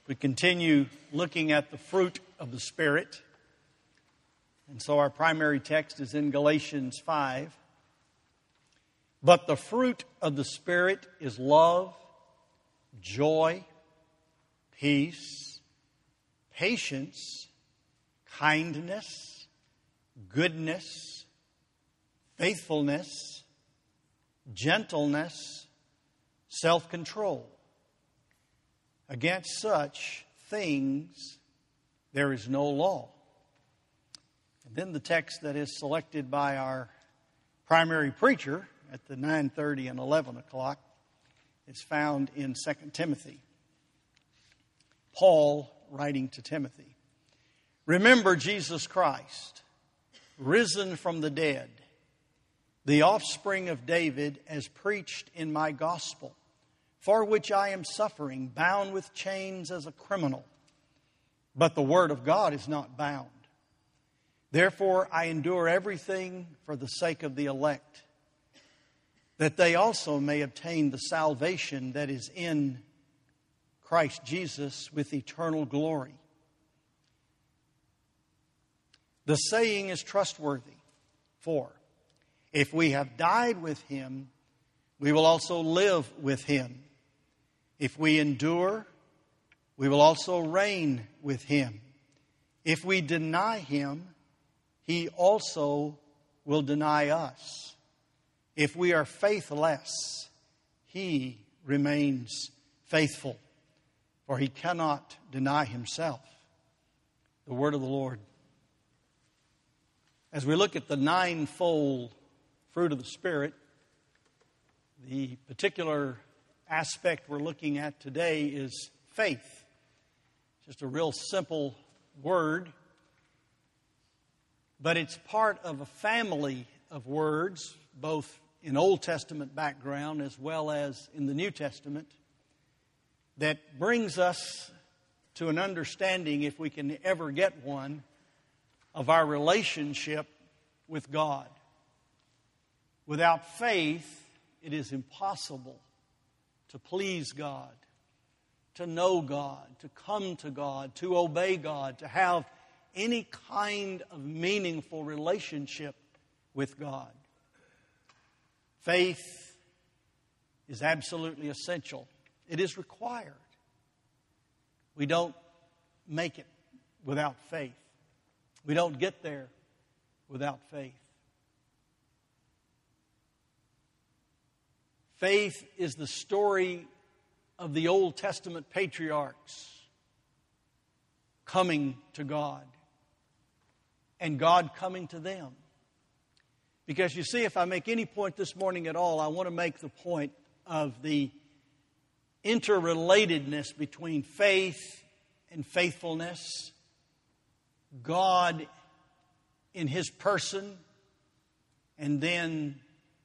We continue looking at the fruit of the Spirit. And so our primary text is in Galatians 5. But the fruit of the Spirit is love, joy, peace, patience, kindness, goodness, faithfulness, gentleness, self-control. Against such things there is no law. And then the text that is selected by our primary preacher at the 9:30 and 11 o'clock is found in 2 Timothy. Paul writing to Timothy. Remember Jesus Christ, risen from the dead, the offspring of David, as preached in my gospel, for which I am suffering, bound with chains as a criminal. But the word of God is not bound. Therefore I endure everything for the sake of the elect, that they also may obtain the salvation that is in Christ Jesus with eternal glory. The saying is trustworthy, for if we have died with Him, we will also live with Him. If we endure, we will also reign with Him. If we deny Him, He also will deny us. If we are faithless, He remains faithful, for He cannot deny Himself. The word of the Lord. As we look at the ninefold fruit of the Spirit, the particular aspect we're looking at today is faith. Just a real simple word, but it's part of a family of words, both in Old Testament background as well as in the New Testament, that brings us to an understanding, if we can ever get one, of our relationship with God. Without faith, it is impossible to please God, to know God, to come to God, to obey God, to have any kind of meaningful relationship with God. Faith is absolutely essential. It is required. We don't make it without faith. We don't get there without faith. Faith is the story of the Old Testament patriarchs coming to God and God coming to them. Because you see, if I make any point this morning at all, I want to make the point of the interrelatedness between faith and faithfulness, God in His person, and then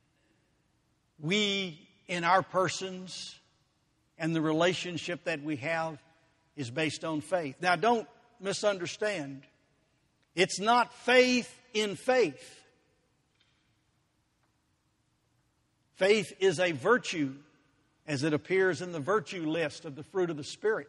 we in our persons, and the relationship that we have is based on faith. Now, don't misunderstand. It's not faith in faith. Faith is a virtue, as it appears in the virtue list of the fruit of the Spirit.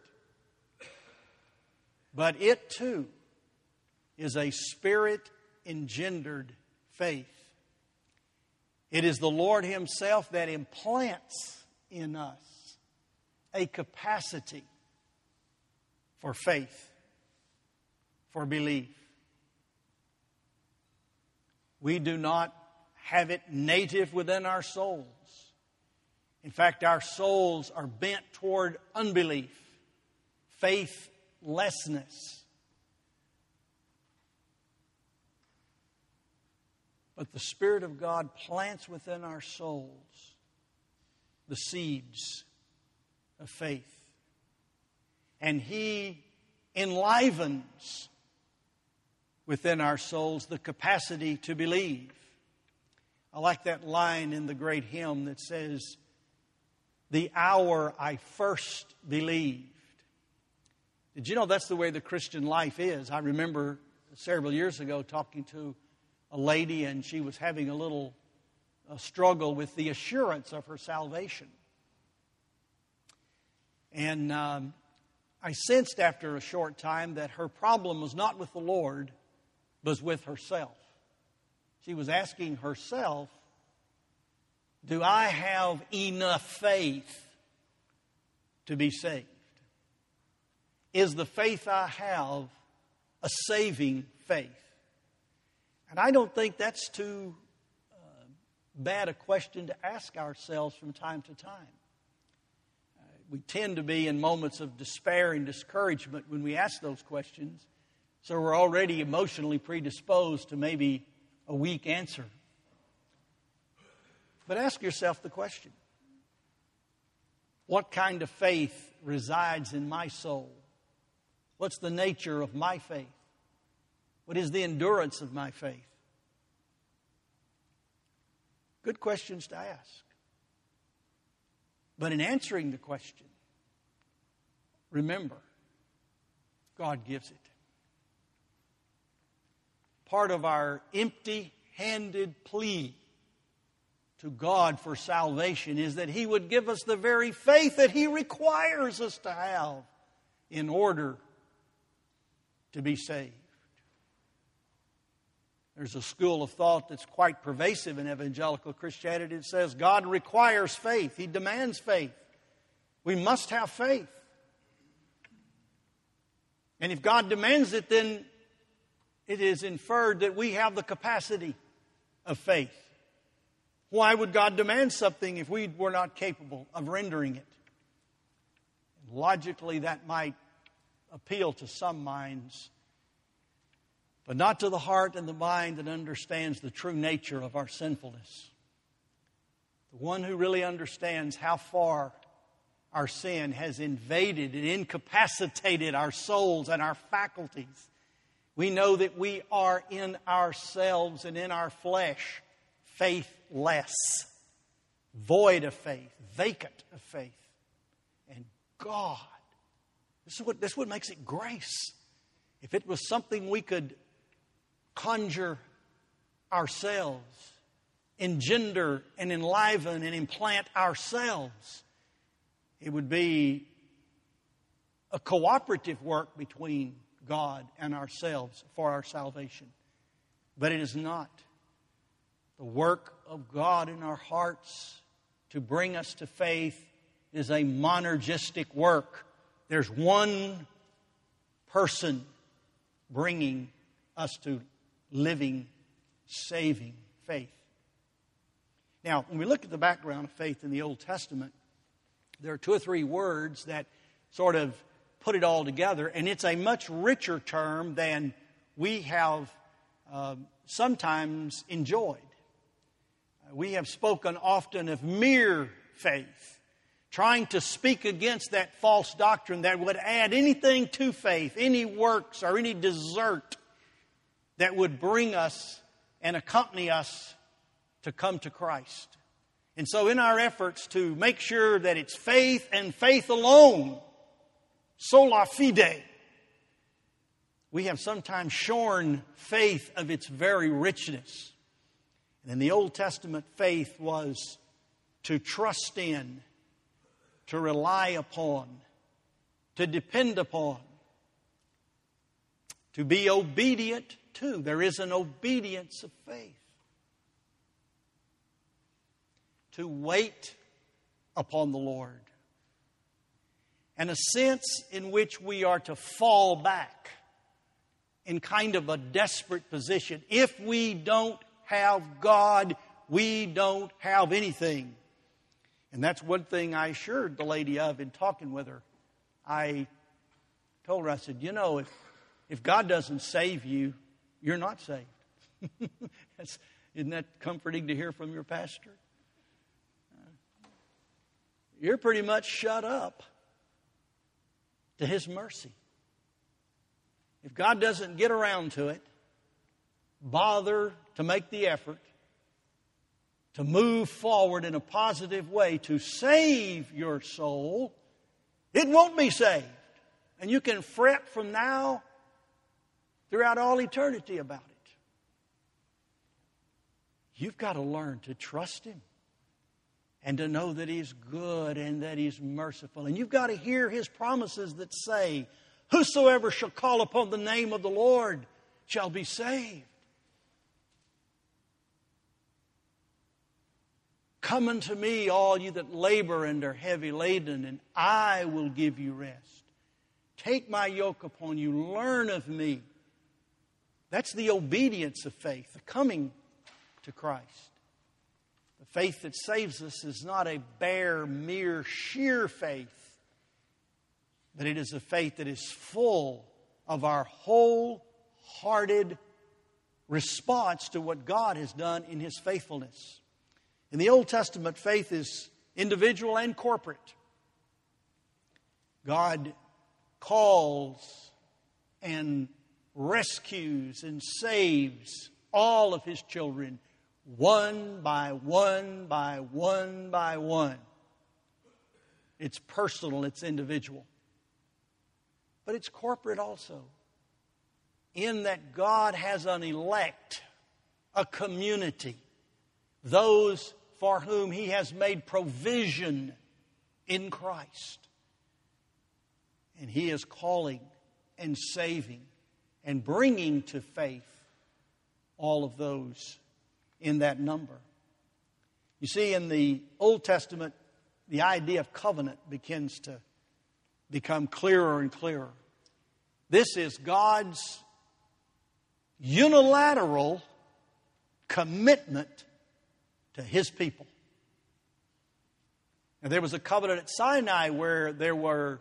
But it, too, is a Spirit-engendered faith. It is the Lord Himself that implants in us a capacity for faith, for belief. We do not have it native within our souls. In fact, our souls are bent toward unbelief, faithlessness. But the Spirit of God plants within our souls the seeds of faith. And He enlivens within our souls the capacity to believe. I like that line in the great hymn that says, "The hour I first believed." Did you know that's the way the Christian life is? I remember several years ago talking to a lady, and she was having a little struggle with the assurance of her salvation. And I I sensed after a short time that her problem was not with the Lord, but was with herself. She was asking herself, do I have enough faith to be saved? Is the faith I have a saving faith? And I don't think that's too bad a question to ask ourselves from time to time. We tend to be in moments of despair and discouragement when we ask those questions, so we're already emotionally predisposed to maybe a weak answer. But ask yourself the question, what kind of faith resides in my soul? What's the nature of my faith? What is the endurance of my faith? Good questions to ask. But in answering the question, remember, God gives it. Part of our empty-handed plea to God for salvation is that He would give us the very faith that He requires us to have in order to be saved. There's a school of thought that's quite pervasive in evangelical Christianity. It says God requires faith. He demands faith. We must have faith. And if God demands it, then it is inferred that we have the capacity of faith. Why would God demand something if we were not capable of rendering it? Logically, that might appeal to some minds, but not to the heart and the mind that understands the true nature of our sinfulness. The one who really understands how far our sin has invaded and incapacitated our souls and our faculties. We know that we are in ourselves and in our flesh faithless, void of faith, vacant of faith. And God, this is what makes it grace. If it was something we could conjure ourselves, engender and enliven and implant ourselves, it would be a cooperative work between God and ourselves for our salvation. But it is not. The work of God in our hearts to bring us to faith is a monergistic work. There's one person bringing us to living, saving faith. Now, when we look at the background of faith in the Old Testament, there are two or three words that sort of put it all together, and it's a much richer term than we have sometimes enjoyed. We have spoken often of mere faith, trying to speak against that false doctrine that would add anything to faith, any works or any desert that would bring us and accompany us to come to Christ. And so in our efforts to make sure that it's faith and faith alone, sola fide, we have sometimes shorn faith of its very richness. And in the Old Testament, faith was to trust in, to rely upon, to depend upon, to be obedient to. There is an obedience of faith. To wait upon the Lord. And a sense in which we are to fall back in kind of a desperate position. If we don't have God, we don't have anything. And that's one thing I assured the lady of in talking with her. I told her, I said, you know, if God doesn't save you, you're not saved. Isn't that comforting to hear from your pastor? You're pretty much shut up to His mercy. If God doesn't get around to it, bother to make the effort to move forward in a positive way to save your soul, it won't be saved. And you can fret from now throughout all eternity about it. You've got to learn to trust Him and to know that He's good and that He's merciful. And you've got to hear His promises that say, whosoever shall call upon the name of the Lord shall be saved. Come unto me, all you that labor and are heavy laden, and I will give you rest. Take my yoke upon you, learn of me. That's the obedience of faith, the coming to Christ. The faith that saves us is not a bare, mere, sheer faith, but it is a faith that is full of our wholehearted response to what God has done in His faithfulness. In the Old Testament, faith is individual and corporate. God calls and rescues and saves all of His children one by one by one by one. It's personal, it's individual. But it's corporate also, in that God has an elect, a community, those for whom He has made provision in Christ. And He is calling and saving and bringing to faith all of those in that number. You see, in the Old Testament, the idea of covenant begins to become clearer and clearer. This is God's unilateral commitment to His people. And there was a covenant at Sinai where there were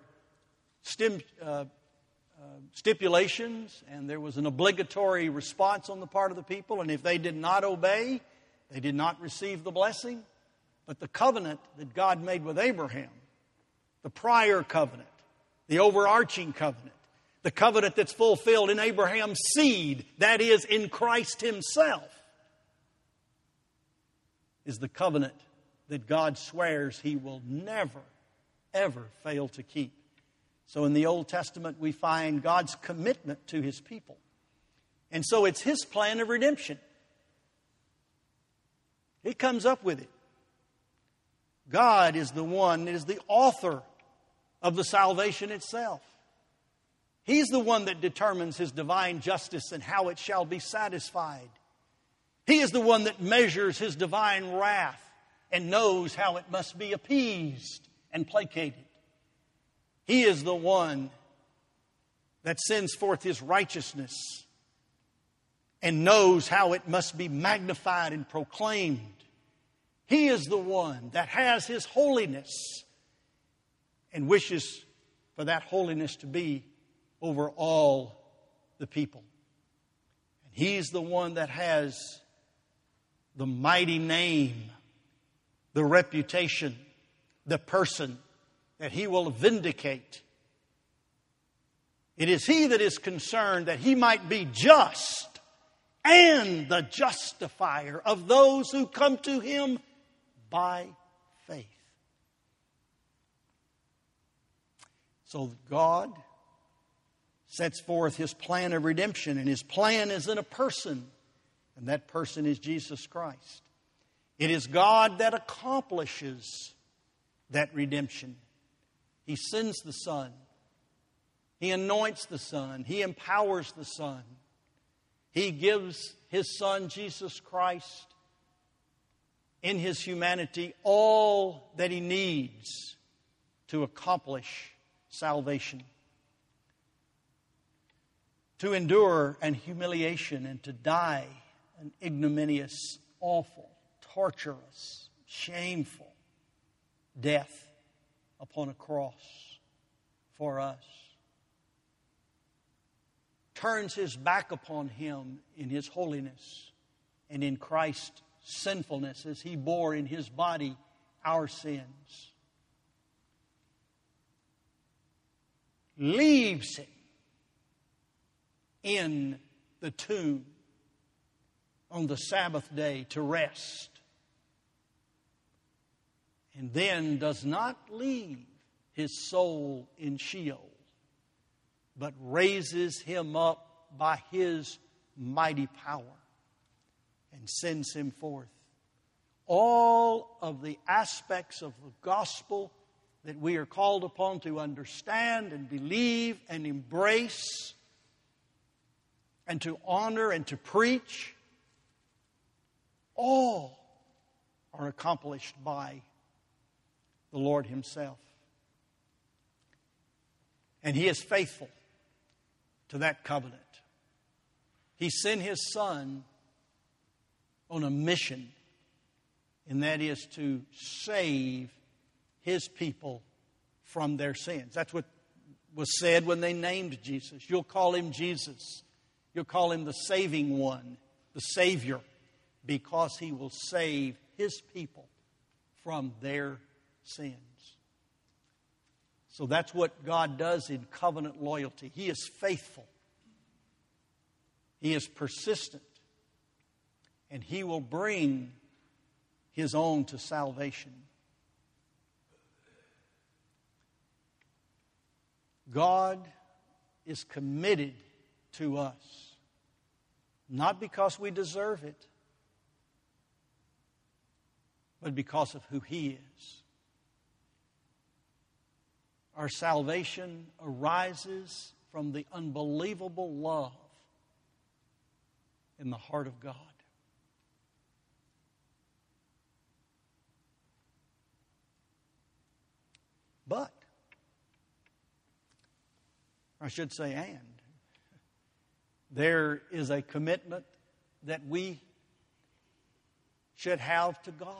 stipulations, and there was an obligatory response on the part of the people, and if they did not obey, they did not receive the blessing. But the covenant that God made with Abraham, the prior covenant, the overarching covenant, the covenant that's fulfilled in Abraham's seed, that is, in Christ Himself, is the covenant that God swears He will never, ever fail to keep. So in the Old Testament, we find God's commitment to His people. And so it's His plan of redemption. He comes up with it. God is the one that is the author of the salvation itself. He's the one that determines His divine justice and how it shall be satisfied. He is the one that measures His divine wrath and knows how it must be appeased and placated. He is the one that sends forth His righteousness and knows how it must be magnified and proclaimed. He is the one that has His holiness and wishes for that holiness to be over all the people. And He's the one that has the mighty name, the reputation, the person that He will vindicate. It is He that is concerned that He might be just and the justifier of those who come to Him by faith. So God sets forth His plan of redemption, and His plan is in a person, and that person is Jesus Christ. It is God that accomplishes that redemption. He sends the Son. He anoints the Son. He empowers the Son. He gives His Son, Jesus Christ, in His humanity, all that He needs to accomplish salvation. To endure an humiliation and to die an ignominious, awful, torturous, shameful death upon a cross for us. Turns His back upon Him in His holiness and in Christ's sinfulness as He bore in His body our sins. Leaves Him in the tomb on the Sabbath day to rest. And then does not leave His soul in Sheol, but raises Him up by His mighty power and sends Him forth all of the aspects of the gospel that we are called upon to understand and believe and embrace and to honor and to preach, all are accomplished by the Lord Himself. And He is faithful to that covenant. He sent His Son on a mission, and that is to save His people from their sins. That's what was said when they named Jesus. You'll call Him Jesus. You'll call Him the saving one, the Savior, because He will save His people from their sins. So that's what God does in covenant loyalty. He is faithful. He is persistent. And He will bring His own to salvation. God is committed to us, not because we deserve it, but because of who He is. Our salvation arises from the unbelievable love in the heart of God. But, I should say and, there is a commitment that we should have to God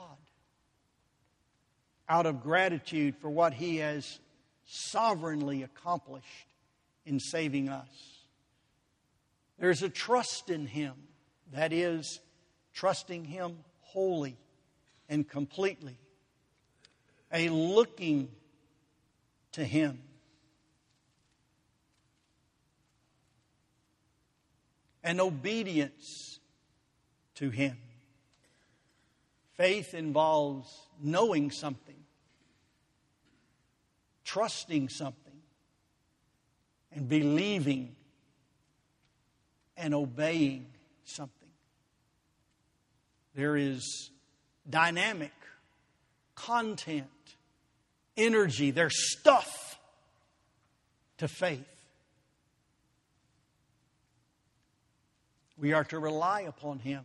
out of gratitude for what He has sovereignly accomplished in saving us. There's a trust in Him, that is, trusting Him wholly and completely, a looking to Him. An obedience to Him. Faith involves knowing something, trusting something, and believing and obeying something. There is dynamic content, energy, there's stuff to faith. We are to rely upon Him,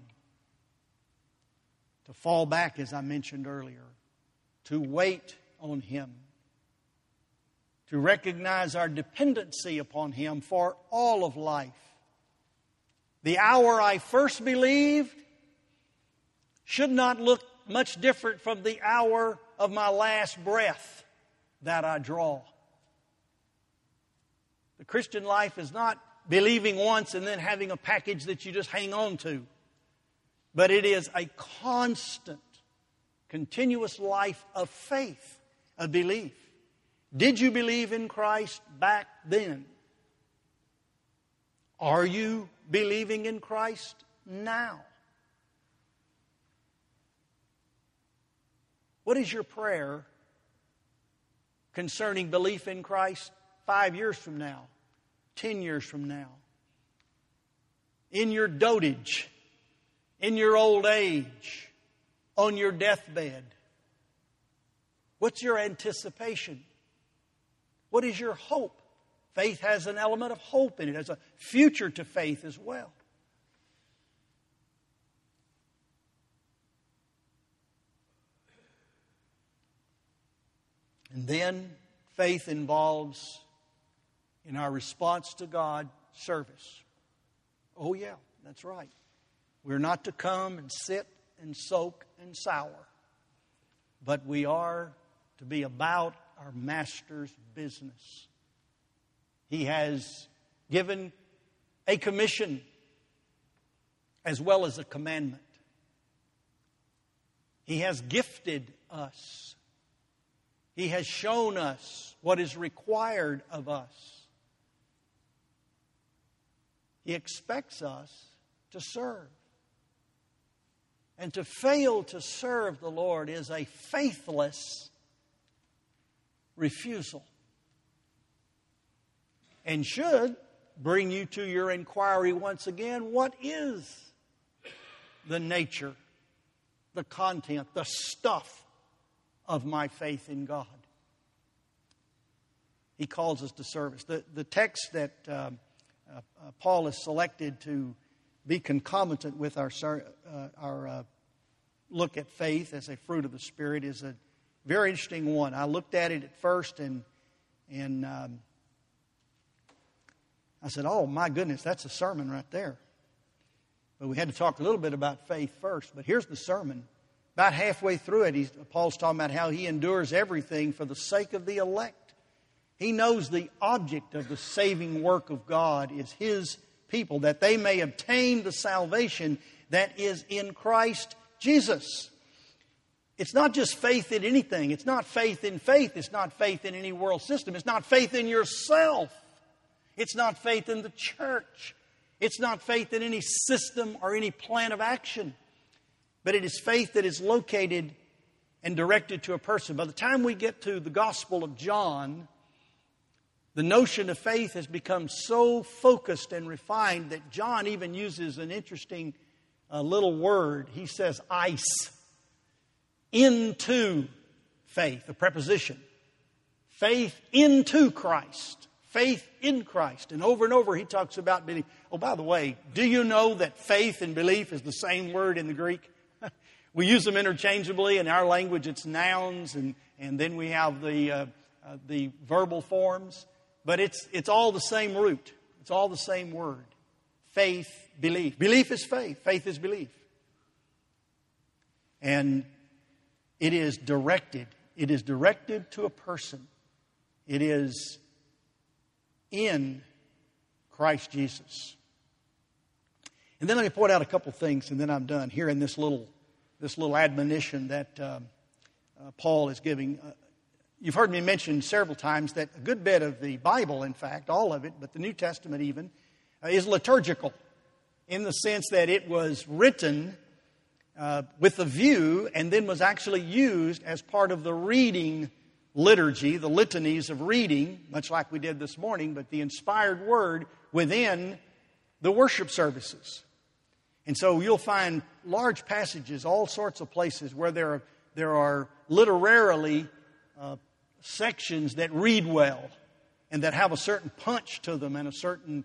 to fall back, as I mentioned earlier, to wait on Him, to recognize our dependency upon Him for all of life. The hour I first believed should not look much different from the hour of my last breath that I draw. The Christian life is not believing once and then having a package that you just hang on to. But it is a constant, continuous life of faith, of belief. Did you believe in Christ back then? Are you believing in Christ now? What is your prayer concerning belief in Christ 5 years from now, 10 years from now? In your dotage, in your old age, on your deathbed? What's your anticipation? What is your hope? Faith has an element of hope in it. There's a future to faith as well. And then faith involves, in our response to God, service. Oh yeah, that's right. We're not to come and sit and soak and sour, but we are to be about our Master's business. He has given a commission as well as a commandment. He has gifted us. He has shown us what is required of us. He expects us to serve. And to fail to serve the Lord is a faithless refusal. And should bring you to your inquiry once again, what is the nature the content, the stuff of my faith in God. He calls us to service. The text that Paul has selected to be concomitant with our look at faith as a fruit of the Spirit is a very interesting one. I looked at it at first and I said, oh my goodness, that's a sermon right there. But we had to talk a little bit about faith first. But here's the sermon. About halfway through it, Paul's talking about how he endures everything for the sake of the elect. He knows the object of the saving work of God is His people, that they may obtain the salvation that is in Christ Jesus. It's not just faith in anything. It's not faith in faith. It's not faith in any world system. It's not faith in yourself. It's not faith in the church. It's not faith in any system or any plan of action. But it is faith that is located and directed to a person. By the time we get to the Gospel of John, the notion of faith has become so focused and refined that John even uses an interesting little word. He says ice. Into faith, a preposition. Faith into Christ. Faith in Christ. And over he talks about belief. Oh, by the way, do you know that faith and belief is the same word in the Greek? We use them interchangeably. In our language, it's nouns, and then we have the verbal forms. But it's all the same root. It's all the same word. Faith, belief. Belief is faith. Faith is belief. And it is directed. It is directed to a person. It is in Christ Jesus. And then let me point out a couple things, and then I'm done. Here in this little admonition that Paul is giving. You've heard me mention several times that a good bit of the Bible, in fact, all of it, but the New Testament even, is liturgical in the sense that it was written with a view and then was actually used as part of the reading liturgy, the litanies of reading, much like we did this morning, but the inspired word within the worship services. And so you'll find large passages, all sorts of places where there are literarily sections that read well and that have a certain punch to them and a certain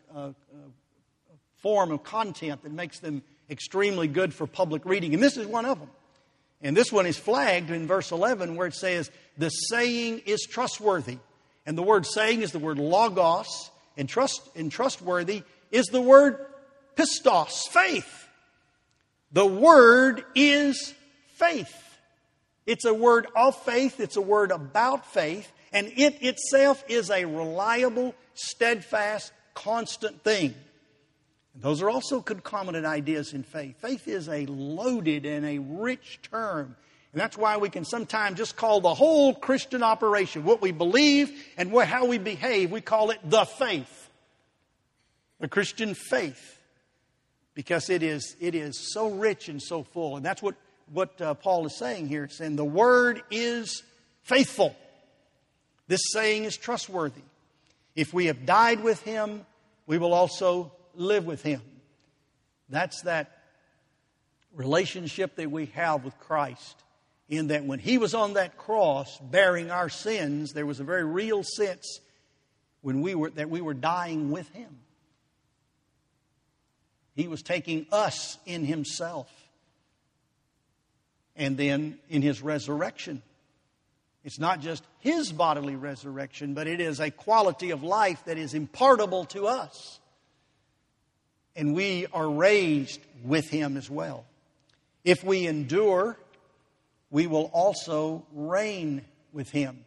form of content that makes them extremely good for public reading. And this is one of them. And this one is flagged in verse 11 where it says, the saying is trustworthy. And the word saying is the word logos, and trustworthy is the word pistos, faith. The word is faith. It's a word of faith. It's a word about faith. And it itself is a reliable, steadfast, constant thing. And those are also concomitant ideas in faith. Faith is a loaded and a rich term. And that's why we can sometimes just call the whole Christian operation, what we believe and how we behave, we call it the faith. The Christian faith. Because it is so rich and so full. And that's what Paul is saying here. It's saying the word is faithful. This saying is trustworthy. If we have died with Him, we will also live with Him. That's that relationship that we have with Christ. In that when He was on that cross bearing our sins, there was a very real sense that we were dying with Him. He was taking us in Himself. And then in His resurrection. It's not just His bodily resurrection, but it is a quality of life that is impartable to us. And we are raised with Him as well. If we endure, we will also reign with Him.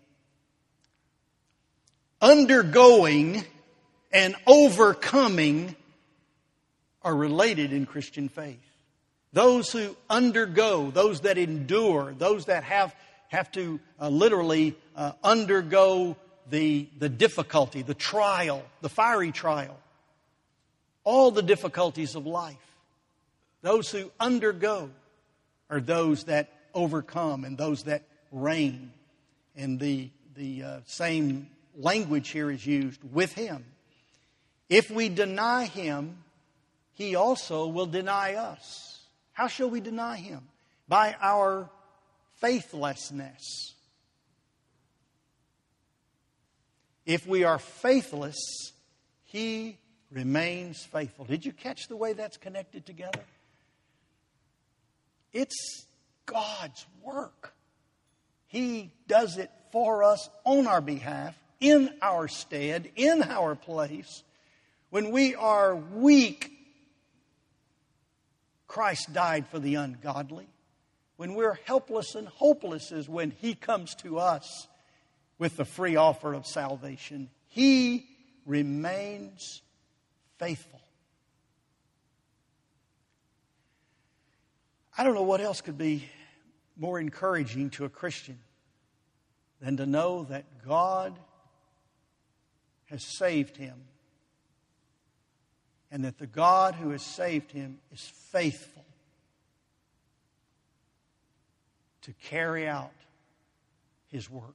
Undergoing and overcoming are related in Christian faith. Those who undergo, those that endure, those that have to literally undergo the difficulty, the trial, the fiery trial, all the difficulties of life. Those who undergo are those that overcome and those that reign. And the same language here is used with Him. If we deny Him, He also will deny us. How shall we deny Him? by our faithlessness. If we are faithless, He remains faithful. Did you catch the way that's connected together? It's God's work. He does it for us on our behalf, in our stead, in our place. When we are weak, Christ died for the ungodly. When we're helpless and hopeless is when He comes to us with the free offer of salvation. He remains faithful. I don't know what else could be more encouraging to a Christian than to know that God has saved him, and that the God who has saved him is faithful to carry out His work.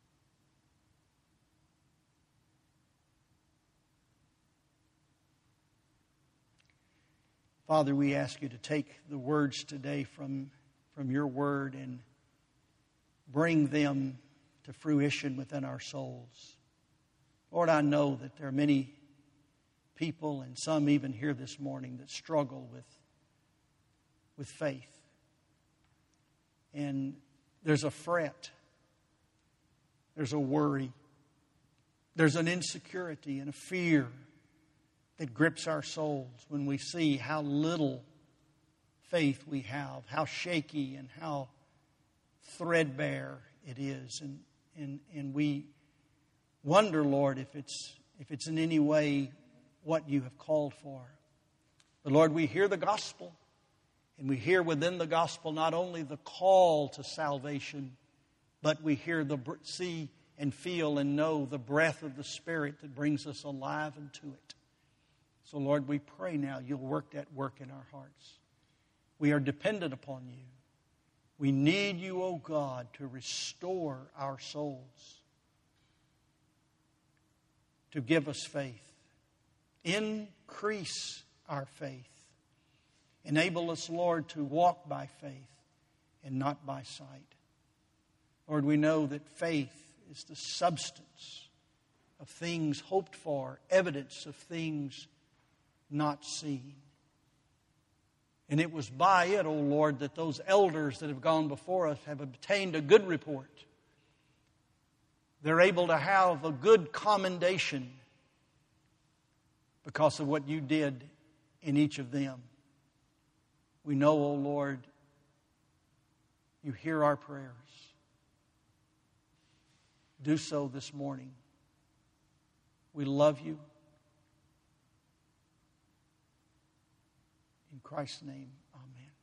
Father, we ask You to take the words today from Your Word and bring them to fruition within our souls. Lord, I know that there are many people, and some even here this morning, that struggle with faith. And there's a fret. There's a worry. There's an insecurity and a fear that grips our souls when we see how little faith we have, how shaky and how threadbare it is. And we wonder, Lord, if it's in any way what You have called for. But Lord, we hear the gospel, and we hear within the gospel not only the call to salvation, but we see and feel and know the breath of the Spirit that brings us alive unto it. So Lord, we pray now You'll work that work in our hearts. We are dependent upon You. We need You, O God, to restore our souls, to give us faith. Increase our faith. Enable us, Lord, to walk by faith and not by sight. Lord, we know that faith is the substance of things hoped for, evidence of things not seen. And it was by it, O Lord, that those elders that have gone before us have obtained a good report. They're able to have a good commendation because of what You did in each of them. We know, O Lord, You hear our prayers. Do so this morning. We love You. In Christ's name, amen.